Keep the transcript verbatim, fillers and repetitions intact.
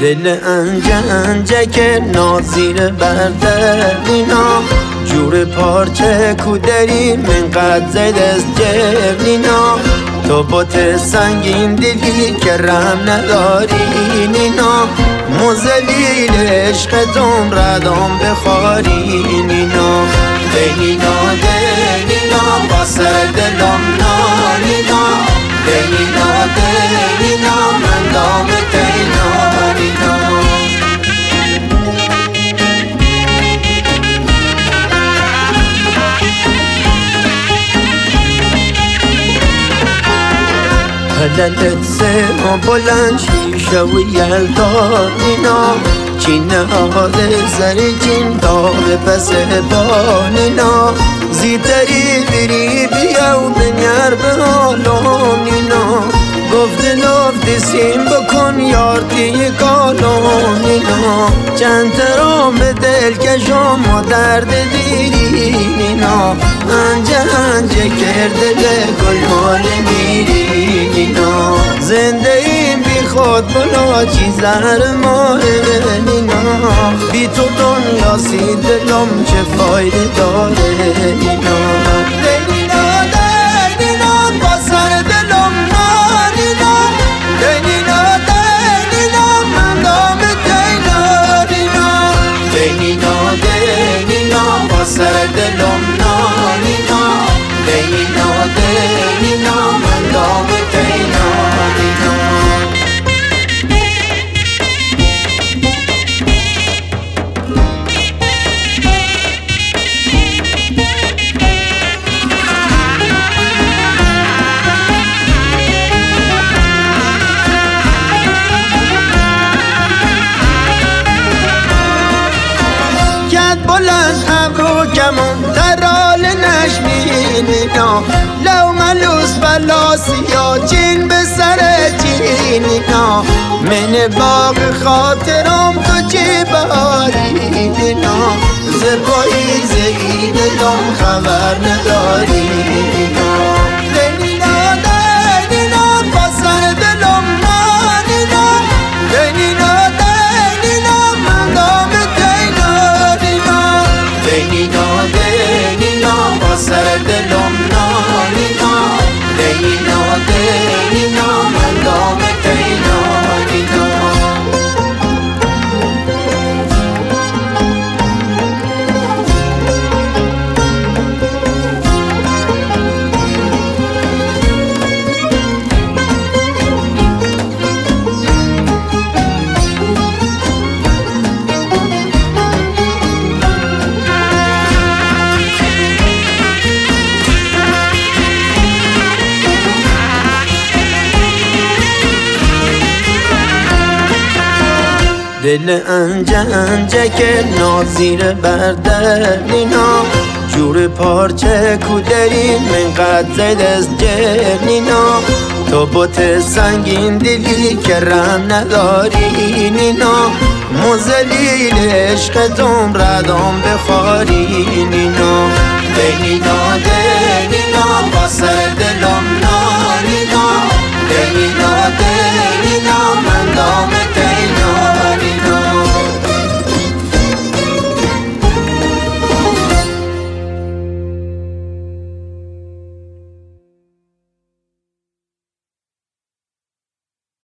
دل انجه انجه که نازیر برده نینا جور پارچه کودری من قد زید از جرنینا تو بوت سنگین دلی که رحم نداری نینا مزلیل عشقتون ردام بخاری نینا دینینا دینینا با سر دلم نانینا دینینا دینینا من دام دینارینا هلالت سه بلند شیشه و یلدانینا چینه آده زر چین داغ پس بانینا زیتری بری بیاو دنیار به حالانینا گفت نفت سیم بکن یارتی کالانینا چند ترام دل کشم و درد دیرینینا انجه انجه کرده گل مال میرینینا زنده این بی خود بلا چی زهر ماه نینا بی تو دنیا سی دلم چه فایده داره نینا دینینا دینینا با سر دلم نانینا دینینا دینینا من دام دینارینا دینینا دینینا با سر دلم نانینا دینینا دینینا من دام دینارینا بلند ابرو کمون ترال نشمینینا لو ملوس بلا سیا چین به سر چینینا من باغ خاطرم تو چی بارینینا زبایی زهی دلم خبر ندارینینا دینینا دینینا با سر دلم نانینا دینینا دینینا من دام دینینا دینینا با سر دلم نانینا دینینا دینینا من دام دینارینا دل انجه انجه که نازیر برده نینا جور پارچه کودری من قد زید از جرنینا تو بوت سنگین دلی که رحم نداری نینا مزلیل عشقتون ردام بخاری نینا دینینا دینینا با سر دلم نانینا دینینا دینینا من دام